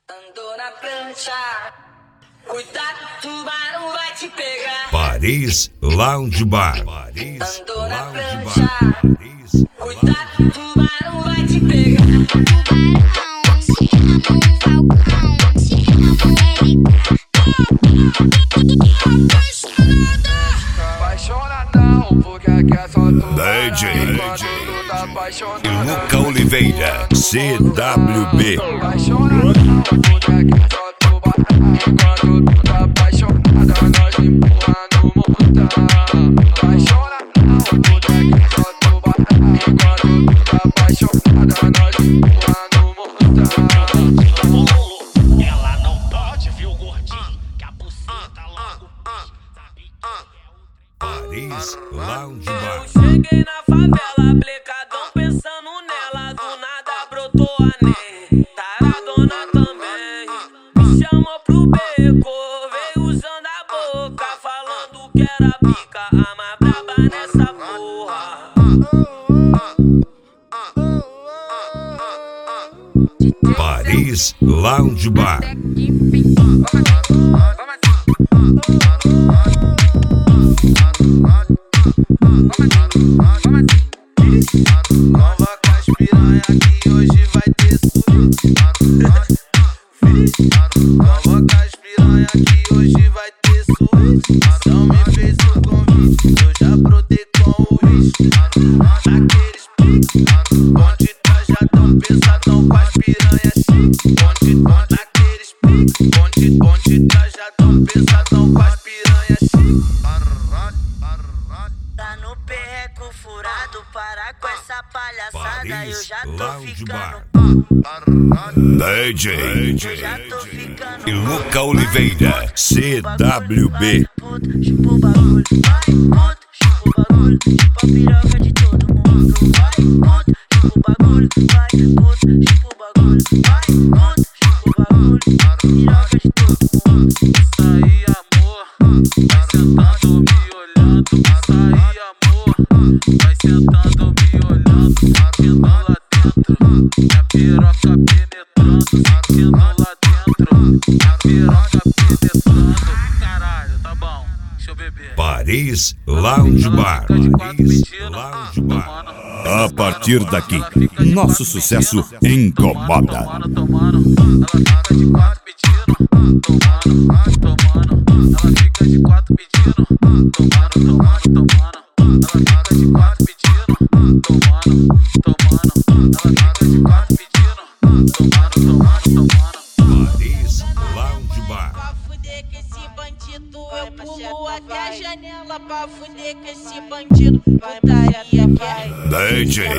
Andou na prancha, cuidado, tubarão vai te pegar. Paris Lounge Bar. Andou na prancha, cuidado, tubarão vai te pegar. DJ Luca Oliveira, CWB. Ela não pode, viu, gordinho? Que a buceta logo Paris Lounge Bar. Cheguei na favela, blecadão, pensando nela. Do nada brotou a Ney, taradona também. Me chamou pro beco, veio usando a boca, falando que era pica, a mais braba nessa porra. Paris Lounge Bar. Nova caspiranha que hoje vai ter suíte. Nova caspiranha que hoje vai ter suíte. Não me fez o convite, eu já brotei com o uísque. Aqueles piques, bonde trajadão, pesadão com as piranhas chique. Aqueles piques, bonde trajadão, pesadão com as piranhas chique. Tá no perreco furado, para com essa palhaçada. Eu Paris já tô Lounge ficando. Bar. DJ Já tô ficando. Luca Oliveira, CWB. Chupa o bagulho, vai, puto, chupa o bagulho, chupa a piroca de todo mundo. Vai, puto, chupa o bagulho, vai, puto, chupa o bagulho, vai, puto, chupa o bagulho, piroca de todo mundo. Isso aí, amor, vai sentando me olhando. Isso aí, amor, vai sentando me olhando. Sentindo lá dentro, minha piroca penetrando. Sentindo lá dentro, minha piroca penetrando. Caralho, tá bom, deixa eu beber. Paris Lounge Bar. Paris Lounge Bar. A partir daqui, nosso sucesso incomoda. Tomando, ela fica de quatro pedindo. Tomando, ela fica de quatro pedindo. Tomando, ela fica de quatro pedindo. Tomando, ela fica de quatro pedindo. Tomando. Paris Lounge Bar. Pra fuder com esse bandido, eu pulo até a janela. Pra fuder com esse bandido, putaria vai. DJ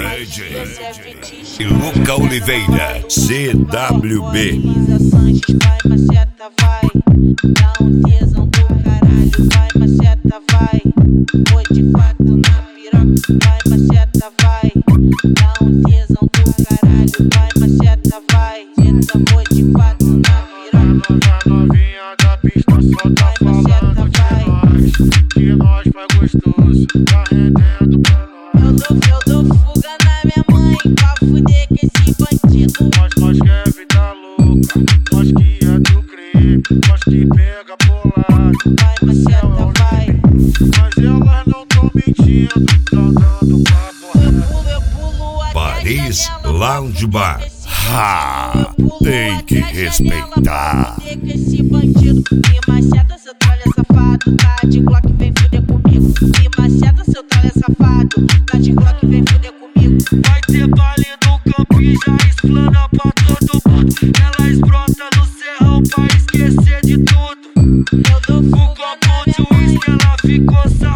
Luca Oliveira, CWB. Vai, maceta, vai. Dá um tesão do caralho. Vai, maceta, vai. Vou de fato na piroca. Vai, maceta, vai. Dá um tesão do caralho. Vai, maceta, vai. Vou de fato na piroca. Novinha da pista só tá falando de nós, que nós faz gostoso, tá rendendo pra nós. Eu dou fuga na minha mãe pra fuder com esse bandido. Nós quer vida louca, nós que é do crime, nós que pega bolado. Vai, maceta, vai. Mas elas não tão mentindo, tão dando papo reto. Eu pulo até Paris a janela. Lounge Bar. Ha! Tem que respeitar. Fuder com esse bandido. Me maceta, seu tralha safado. Tá de Glock, vem fuder comigo. Me maceta, seu tralha safado. Tá de Glock, vem fuder comigo. Vai ter baile no campo e já explana pra todo mundo. Elas brotam no serrão pra esquecer de tudo. Eu dou O fuga copo na de minha mãe. uísque ela ficou